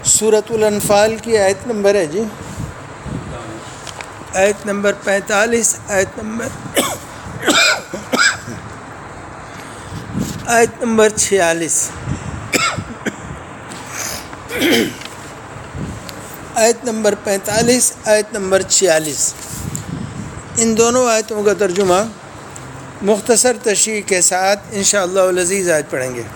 سورۃ الانفال کی آیت نمبر ہے جی، آیت نمبر 45، آیت نمبر 46، آیت نمبر 45، آیت نمبر 46۔ ان دونوں آیتوں کا ترجمہ مختصر تشریح کے ساتھ انشاءاللہ العزیز آج پڑھیں گے۔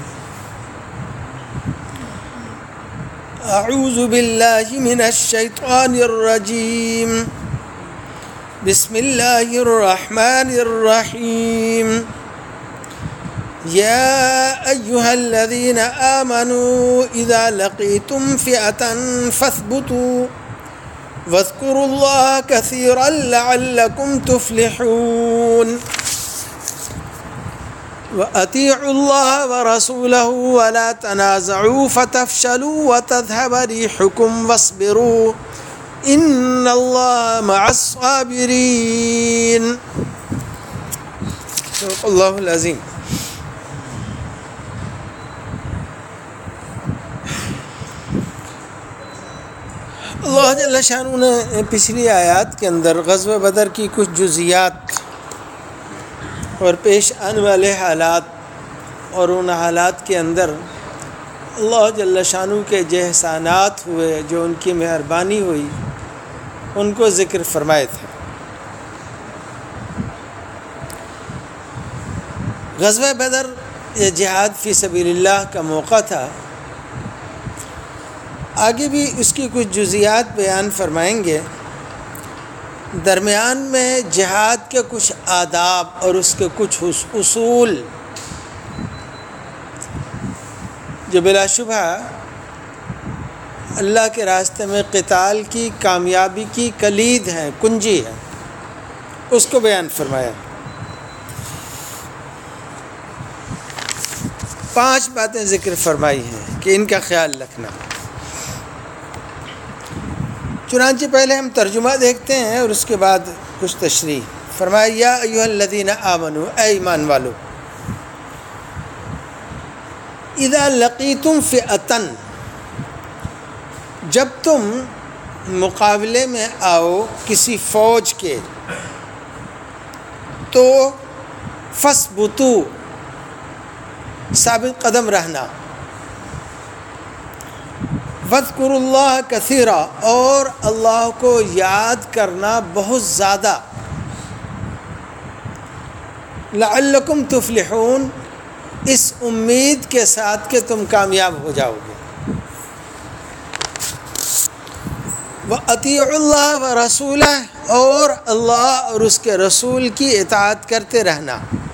اعوذ باللہ من الشیطان الرجیم، بسم اللہ الرحمن الرحیم۔ یا ایہا الذین آمنوا اذا لقیتم فئة فاثبتوا واذکروا اللہ کثیرا لعلکم تفلحون۔ وَأَطِيعُوا اللَّهَ وَرَسُولَهُ وَلَا تَنَازَعُوا فَتَفْشَلُوا وَتَذْهَبَ رِيحُكُمْ وَاصْبِرُوا إِنَّ اللَّهَ مَعَ الصَّابِرِينَ۔ صدق اللہ العظیم۔ اللہ جل شانہ نے پچھلی آیات کے اندر غزوہ بدر کی کچھ جزیات اور پیش آنے والے حالات اور ان حالات کے اندر اللہ جل شانہ کے جو احسانات ہوئے، جو ان کی مہربانی ہوئی، ان کو ذکر فرمائے تھے۔ غزوہ بدر یہ جہاد فی سبیل اللہ کا موقع تھا۔ آگے بھی اس کی کچھ جزیات بیان فرمائیں گے۔ درمیان میں جہاد کے کچھ آداب اور اس کے کچھ اصول جو بلا شبہ اللہ کے راستے میں قتال کی کامیابی کی کلید ہیں، کنجی ہے، اس کو بیان فرمایا۔ 5 باتیں ذکر فرمائی ہیں کہ ان کا خیال رکھنا۔ چنانچہ پہلے ہم ترجمہ دیکھتے ہیں اور اس کے بعد کچھ تشریح۔ فرمایا یا ایھا الذین آمنوا، اے ایمان والو، اذا لقیتم فئۃ، جب تم مقابلے میں آؤ کسی فوج کے، تو فاثبتوا، ثابت قدم رہنا، واذکروا اللہ کثیرا، اور اللہ کو یاد کرنا بہت زیادہ، لعلکم تفلحون، اس امید کے ساتھ کہ تم کامیاب ہو جاؤ گے۔ وَأَطِيعُوا اللَّهَ وَرَسُولَهُ، اور اللہ اور اس کے رسول کی اطاعت کرتے رہنا۔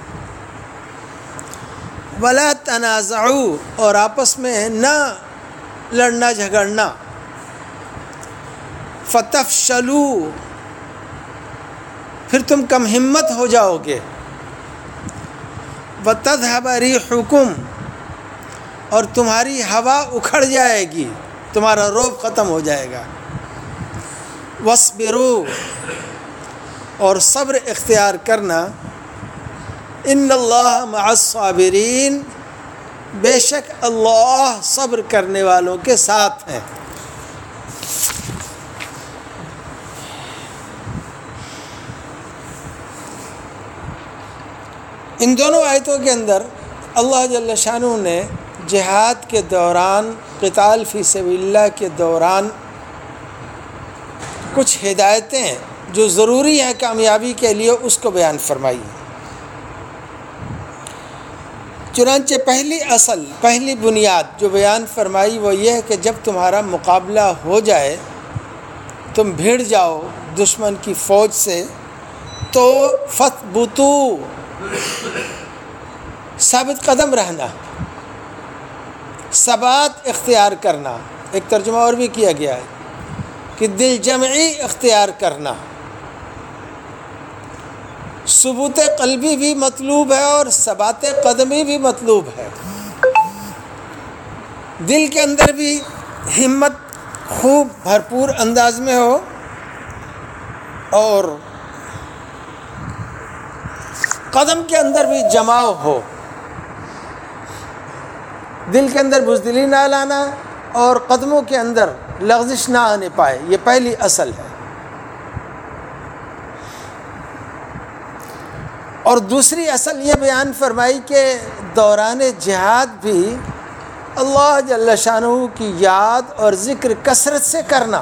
وَلَا تَنَازَعُوا، اور آپس میں نہ لڑنا جھگڑنا۔ فَتَفْشَلُوا، پھر تم کم ہمت ہو جاؤ گے۔ وَتَذْهَبَ رِيحُكُمْ، اور تمہاری ہوا اکھڑ جائے گی، تمہارا رعب ختم ہو جائے گا۔ وَاصْبِرُوا، اور صبر اختیار کرنا۔ إِنَّ اللَّهَ مَعَ الصَّابِرِينَ، بے شک اللہ صبر کرنے والوں کے ساتھ ہیں۔ ان دونوں آیتوں کے اندر اللہ جل شانہ نے جہاد کے دوران، قتال فی سبیل اللہ کے دوران کچھ ہدایتیں جو ضروری ہیں کامیابی کے لیے، اس کو بیان فرمائی۔ چنانچہ پہلی بنیاد جو بیان فرمائی وہ یہ ہے کہ جب تمہارا مقابلہ ہو جائے، تم بھیڑ جاؤ دشمن کی فوج سے، تو فَاثْبُتُوا، ثابت قدم رہنا، ثبات اختیار کرنا۔ ایک ترجمہ اور بھی کیا گیا ہے کہ دل جمعی اختیار کرنا۔ ثبوت قلبی بھی مطلوب ہے اور ثبات قدمی بھی مطلوب ہے۔ دل کے اندر بھی ہمت خوب بھرپور انداز میں ہو، اور قدم کے اندر بھی جماؤ ہو۔ دل کے اندر بزدلی نہ لانا اور قدموں کے اندر لغزش نہ آنے پائے، یہ پہلی اصل ہے۔ اور دوسری اصل یہ بیان فرمائی کہ دوران جہاد بھی اللہ جل شانہ کی یاد اور ذکر کثرت سے کرنا،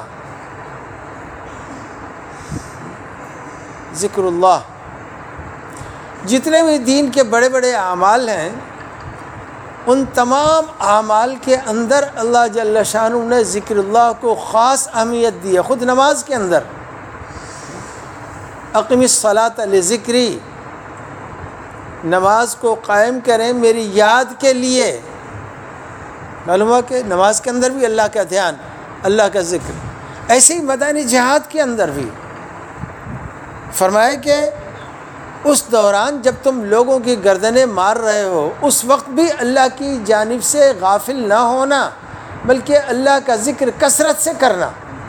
ذکر اللہ۔ جتنے بھی دین کے بڑے بڑے اعمال ہیں، ان تمام اعمال کے اندر اللہ جل شانہ نے ذکر اللہ کو خاص اہمیت دی ہے۔ خود نماز کے اندر اقم الصلاۃ لذکری، نماز کو قائم کریں میری یاد کے لیے۔ معلوم ہوا کہ نماز کے اندر بھی اللہ کا دھیان، اللہ کا ذکر۔ ایسے ہی میدانی جہاد کے اندر بھی فرمایا کہ اس دوران جب تم لوگوں کی گردنیں مار رہے ہو، اس وقت بھی اللہ کی جانب سے غافل نہ ہونا، بلکہ اللہ کا ذکر کثرت سے کرنا۔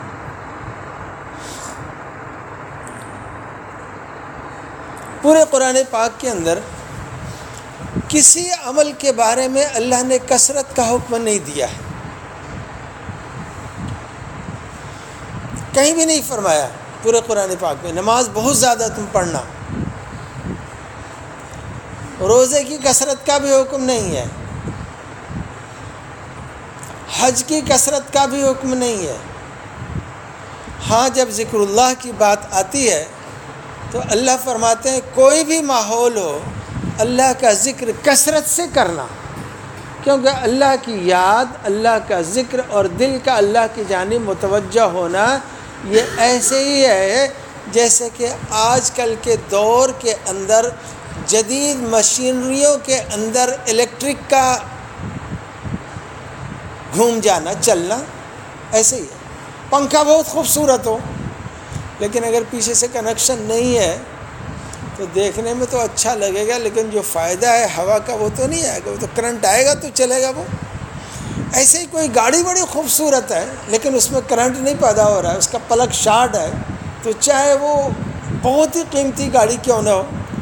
پورے قرآن پاک کے اندر کسی عمل کے بارے میں اللہ نے کثرت کا حکم نہیں دیا ہے، کہیں بھی نہیں فرمایا پورے قرآن پاک میں نماز بہت زیادہ تم پڑھنا، روزے کی کثرت کا بھی حکم نہیں ہے، حج کی کثرت کا بھی حکم نہیں ہے۔ ہاں جب ذکر اللہ کی بات آتی ہے تو اللہ فرماتے ہیں کوئی بھی ماحول ہو اللہ کا ذکر کثرت سے کرنا، کیونکہ اللہ کی یاد، اللہ کا ذکر اور دل کا اللہ کی جانب متوجہ ہونا یہ ایسے ہی ہے جیسے کہ آج کل کے دور کے اندر جدید مشینریوں کے اندر الیکٹرک کا گھوم جانا، چلنا، ایسے ہی ہے۔ پنکھا بہت خوبصورت ہو لیکن اگر پیچھے سے کنیکشن نہیں ہے تو دیکھنے میں تو اچھا لگے گا، لیکن جو فائدہ ہے ہوا کا وہ تو نہیں آئے گا، وہ تو کرنٹ آئے گا تو چلے گا وہ۔ ایسے ہی کوئی گاڑی بڑی خوبصورت ہے لیکن اس میں کرنٹ نہیں پیدا ہو رہا ہے، اس کا پلگ شارٹ ہے، تو چاہے وہ بہت ہی قیمتی گاڑی کیوں نہ ہو۔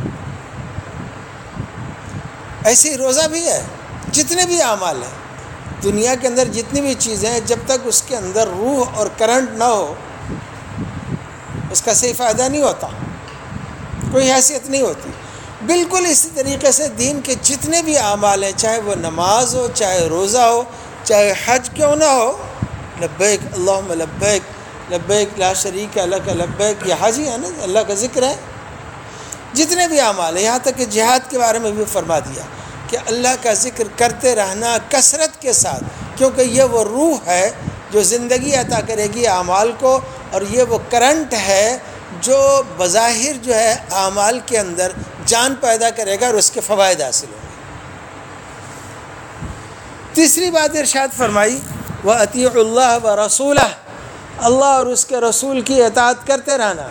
ایسے ہی روزہ بھی ہے، جتنے بھی اعمال ہیں دنیا کے اندر، جتنی بھی چیزیں ہیں، جب تک اس کے اندر روح اور کرنٹ نہ ہو اس کا صحیح فائدہ نہیں ہوتا، کوئی حیثیت نہیں ہوتی۔ بالکل اسی طریقے سے دین کے جتنے بھی اعمال ہیں، چاہے وہ نماز ہو، چاہے روزہ ہو، چاہے حج کیوں نہ ہو، لبیک اللہم لبیک لبیک لا شریک لک لبیک، یہ حج ہی ہے نا، اللہ کا ذکر ہے۔ جتنے بھی اعمال ہیں، یہاں تک کہ جہاد کے بارے میں بھی فرما دیا کہ اللہ کا ذکر کرتے رہنا کثرت کے ساتھ، کیونکہ یہ وہ روح ہے جو زندگی عطا کرے گی اعمال کو، اور یہ وہ کرنٹ ہے جو بظاہر جو ہے اعمال کے اندر جان پیدا کرے گا اور اس کے فوائد حاصل ہوں گے۔ تیسری بات ارشاد فرمائی وَأَطِيعُوا اللَّهَ وَرَسُولَهُ، اللہ اور اس کے رسول کی اطاعت کرتے رہنا۔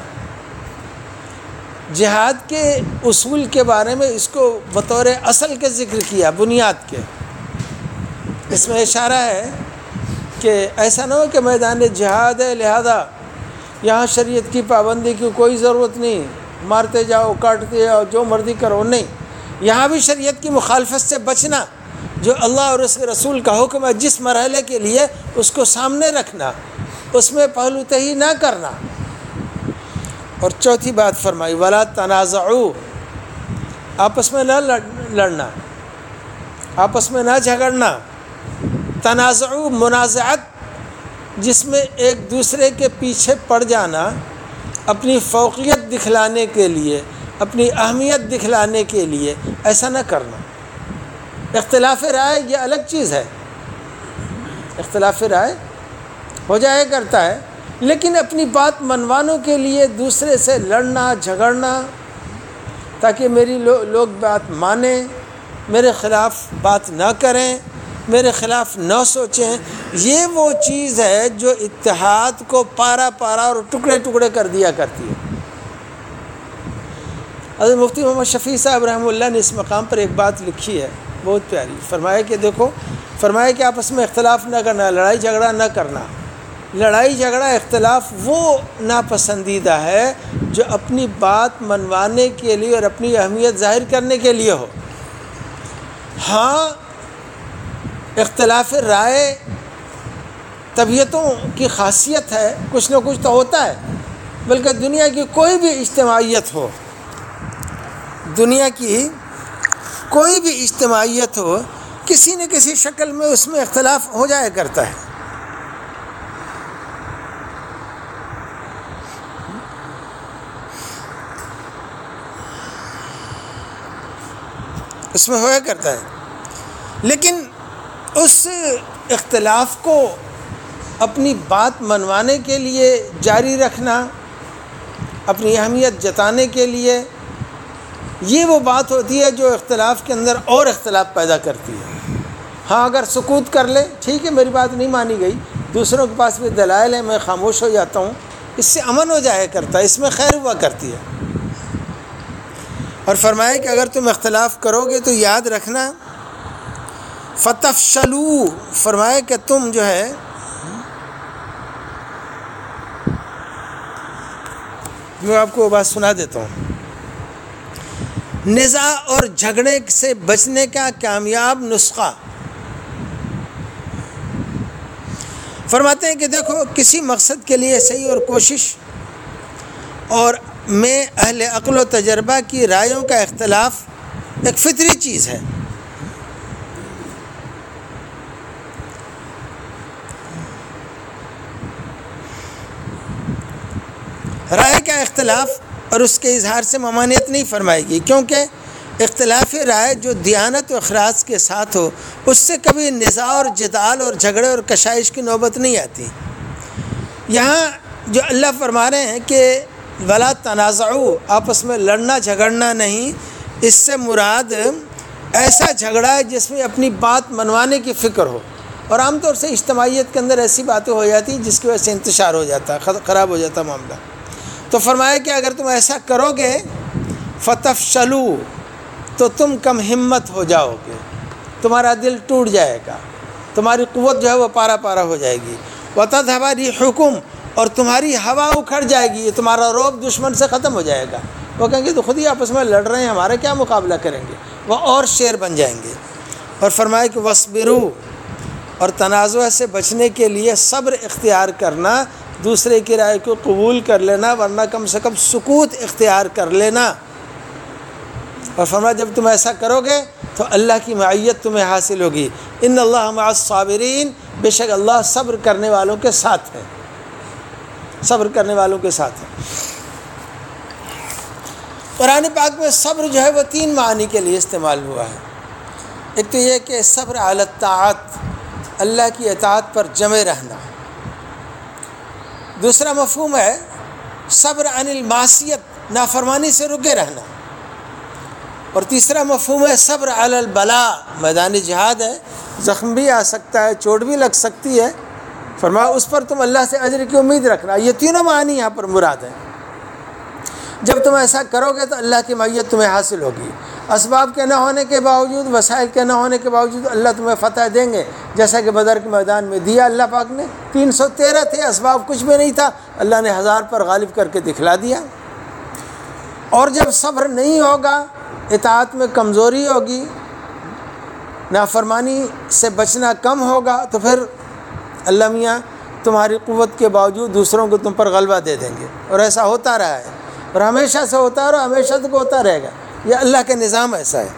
جہاد کے اصول کے بارے میں اس کو بطور اصل کے ذکر کیا، بنیاد کے۔ اس میں اشارہ ہے کہ ایسا نہ ہو کہ میدان جہاد ہے لہذا یہاں شریعت کی پابندی کی کوئی ضرورت نہیں، مارتے جاؤ، کاٹتے جاؤ، جو مرضی کرو، نہیں، یہاں بھی شریعت کی مخالفت سے بچنا، جو اللہ اور اس کے رسول کا حکم ہے جس مرحلے کے لیے اس کو سامنے رکھنا، اس میں پہلو تہی نہ کرنا۔ اور چوتھی بات فرمائی وَلَا تَنَازَعُوا، آپس میں نہ لڑنا، آپس میں نہ جھگڑنا۔ تنازع منازعت جس میں ایک دوسرے کے پیچھے پڑ جانا، اپنی فوقیت دکھلانے کے لیے، اپنی اہمیت دکھلانے کے لیے، ایسا نہ کرنا۔ اختلاف رائے یہ الگ چیز ہے، اختلاف رائے ہو جایا کرتا ہے، لیکن اپنی بات منوانے کے لیے دوسرے سے لڑنا جھگڑنا تاکہ میری لوگ بات مانیں، میرے خلاف بات نہ کریں، میرے خلاف نہ سوچیں، یہ وہ چیز ہے جو اتحاد کو پارا پارا اور ٹکڑے ٹکڑے کر دیا کرتی ہے۔ حضرت مفتی محمد شفیع صاحب رحمہ اللہ نے اس مقام پر ایک بات لکھی ہے بہت پیاری، فرمایا کہ دیکھو، فرمایا کہ آپس میں اختلاف نہ کرنا، لڑائی جھگڑا نہ کرنا۔ لڑائی جھگڑا اختلاف وہ ناپسندیدہ ہے جو اپنی بات منوانے کے لیے اور اپنی اہمیت ظاہر کرنے کے لیے ہو۔ ہاں، اختلاف رائے طبیعتوں کی خاصیت ہے، کچھ نہ کچھ تو ہوتا ہے، بلکہ دنیا کی کوئی بھی اجتماعیت ہو، دنیا کی کوئی بھی اجتماعیت ہو، کسی نہ کسی شکل میں اس میں اختلاف ہو جایا کرتا ہے۔ اس میں ہوا کرتا ہے، لیکن اس اختلاف کو اپنی بات منوانے کے لیے جاری رکھنا، اپنی اہمیت جتانے کے لیے، یہ وہ بات ہوتی ہے جو اختلاف کے اندر اور اختلاف پیدا کرتی ہے۔ ہاں اگر سکوت کر لے، ٹھیک ہے میری بات نہیں مانی گئی، دوسروں کے پاس بھی دلائل ہیں، میں خاموش ہو جاتا ہوں، اس سے امن ہو جایا کرتا ہے، اس میں خیر ہوا کرتی ہے۔ اور فرمایا کہ اگر تم اختلاف کرو گے تو یاد رکھنا فتفشلوا، فرمایا کہ تم جو ہے میں آپ کو وہ بات سنا دیتا ہوں، نزاع اور جھگڑے سے بچنے کا کامیاب نسخہ۔ فرماتے ہیں کہ دیکھو کسی مقصد کے لیے صحیح اور کوشش اور میں اہل عقل و تجربہ کی رائےوں کا اختلاف ایک فطری چیز ہے۔ رائے کا اختلاف اور اس کے اظہار سے ممانعت نہیں فرمائے گی، کیونکہ اختلاف رائے جو دیانت و اخلاص کے ساتھ ہو اس سے کبھی نزاع اور جدال اور جھگڑے اور کشائش کی نوبت نہیں آتی۔ یہاں جو اللہ فرما رہے ہیں کہ ولا تنازعوا، آپس میں لڑنا جھگڑنا نہیں، اس سے مراد ایسا جھگڑا ہے جس میں اپنی بات منوانے کی فکر ہو، اور عام طور سے اجتماعیت کے اندر ایسی باتیں ہو جاتی ہیں جس کی وجہ سے انتشار ہو جاتا ہے، خراب ہو جاتا ہے معاملہ۔ تو فرمایا کہ اگر تم ایسا کرو گے فتفشلوا، تو تم کم ہمت ہو جاؤ گے، تمہارا دل ٹوٹ جائے گا، تمہاری قوت جو ہے وہ پارا پارا ہو جائے گی، وتذهب ريحكم، اور تمہاری ہوا اکھڑ جائے گی، تمہارا رعب دشمن سے ختم ہو جائے گا۔ وہ کہیں گے تو خود ہی آپس میں لڑ رہے ہیں، ہمارا کیا مقابلہ کریں گے، وہ اور شیر بن جائیں گے۔ اور فرمایا کہ وَاصْبِرُوا، اور تنازع سے بچنے کے لیے صبر اختیار کرنا، دوسرے کی رائے کو قبول کر لینا، ورنہ کم سے کم سکوت اختیار کر لینا۔ اور فرمایا جب تم ایسا کرو گے تو اللہ کی معیت تمہیں حاصل ہوگی، ان اللہ مع الصابرین، بے شک اللہ صبر کرنے والوں کے ساتھ ہے، صبر کرنے والوں کے ساتھ ہے۔ قرآن پاک میں صبر جو ہے وہ 3 معنی کے لیے استعمال ہوا ہے۔ ایک تو یہ کہ صبر علی الطاعت، اللہ کی اطاعت پر جمے رہنا۔ دوسرا مفہوم ہے صبر عن المعصیت، نافرمانی سے رکے رہنا۔ اور تیسرا مفہوم ہے صبر علی البلاء، میدان جہاد ہے، زخم بھی آ سکتا ہے، چوٹ بھی لگ سکتی ہے، فرمایا اس پر تم اللہ سے اجر کی امید رکھنا۔ یہ تینوں معنی یہاں پر مراد ہیں۔ جب تم ایسا کرو گے تو اللہ کی معیت تمہیں حاصل ہوگی، اسباب کے نہ ہونے کے باوجود، وسائل کے نہ ہونے کے باوجود اللہ تمہیں فتح دیں گے، جیسا کہ بدر کے میدان میں دیا اللہ پاک نے۔ 313 تھے، اسباب کچھ بھی نہیں تھا، اللہ نے 1000 پر غالب کر کے دکھلا دیا۔ اور جب صبر نہیں ہوگا، اطاعت میں کمزوری ہوگی، نافرمانی سے بچنا کم ہوگا، تو پھر اللہ میاں تمہاری قوت کے باوجود دوسروں کو تم پر غلبہ دے دیں گے۔ اور ایسا ہوتا رہا ہے، اور ہمیشہ سے ہوتا ہے، اور ہمیشہ تک ہوتا رہے گا، یہ اللہ کا نظام ایسا ہے۔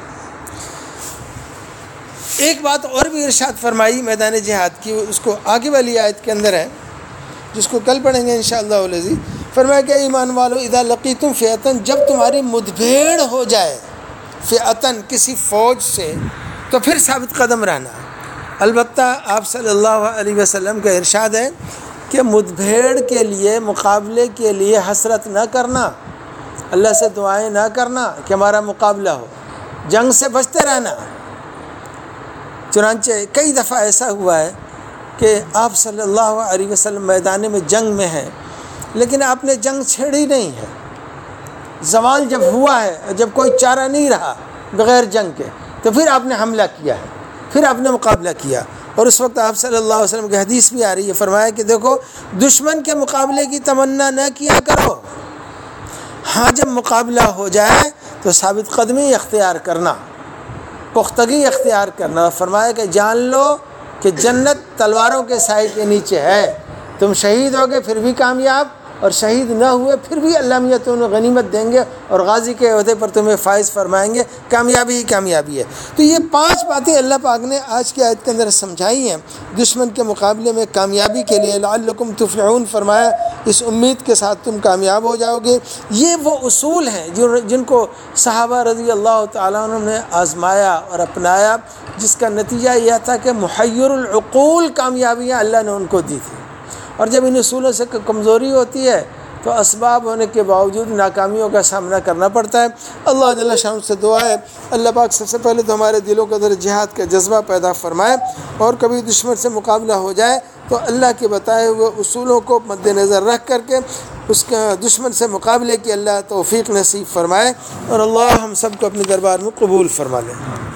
ایک بات اور بھی ارشاد فرمائی میدان جہاد کی، اس کو آگے والی آیت کے اندر ہے جس کو کل پڑھیں گے انشاءاللہ العزیز۔ فرمایا کہ ایمان والو اذا لقیتم فئۃ، جب تمہاری مدبھیڑ ہو جائے فئۃ کسی فوج سے، تو پھر ثابت قدم رہنا۔ البتہ آپ صلی اللہ علیہ وسلم کا ارشاد ہے کہ مدبھیڑ کے لیے، مقابلے کے لیے حسرت نہ کرنا، اللہ سے دعائیں نہ کرنا کہ ہمارا مقابلہ ہو، جنگ سے بچتے رہنا۔ چنانچہ کئی دفعہ ایسا ہوا ہے کہ آپ صلی اللہ علیہ وسلم میدان میں جنگ میں ہیں، لیکن آپ نے جنگ چھیڑی نہیں ہے۔ زوال جب ہوا ہے، جب کوئی چارہ نہیں رہا بغیر جنگ کے، تو پھر آپ نے حملہ کیا ہے، پھر آپ نے مقابلہ کیا۔ اور اس وقت آپ صلی اللہ علیہ وسلم کی حدیث بھی آ رہی ہے، فرمایا کہ دیکھو دشمن کے مقابلے کی تمنا نہ کیا کرو، ہاں جب مقابلہ ہو جائے تو ثابت قدمی اختیار کرنا، پختگی اختیار کرنا۔ فرمایا کہ جان لو کہ جنت تلواروں کے سائے کے نیچے ہے. تم شہید ہوگے پھر بھی کامیاب، اور شہید نہ ہوئے پھر بھی اللہ میاں تمہیں غنیمت دیں گے اور غازی کے عہدے پر تمہیں فائز فرمائیں گے. کامیابی ہی کامیابی ہے. تو یہ 5 باتیں اللہ پاک نے آج کی آیت کے اندر سمجھائی ہیں دشمن کے مقابلے میں کامیابی کے لیے. لعلکم تفلحون فرمایا، اس امید کے ساتھ تم کامیاب ہو جاؤ گے. یہ وہ اصول ہیں جن کو صحابہ رضی اللہ تعالیٰ عنہ نے آزمایا اور اپنایا، جس کا نتیجہ یہ تھا کہ محیر العقول کامیابیاں اللہ نے ان کو دی تھی. اور جب ان اصولوں سے کمزوری ہوتی ہے تو اسباب ہونے کے باوجود ناکامیوں کا سامنا کرنا پڑتا ہے. اللہ جل شانہ سے دعا ہے اللہ پاک سب سے پہلے تو ہمارے دلوں کے اندر جہاد کا جذبہ پیدا فرمائے، اور کبھی دشمن سے مقابلہ ہو جائے تو اللہ کے بتائے ہوئے اصولوں کو مد نظر رکھ کر کے اس کا دشمن سے مقابلے کی اللہ توفیق نصیب فرمائے، اور اللہ ہم سب کو اپنے دربار میں قبول فرما لے.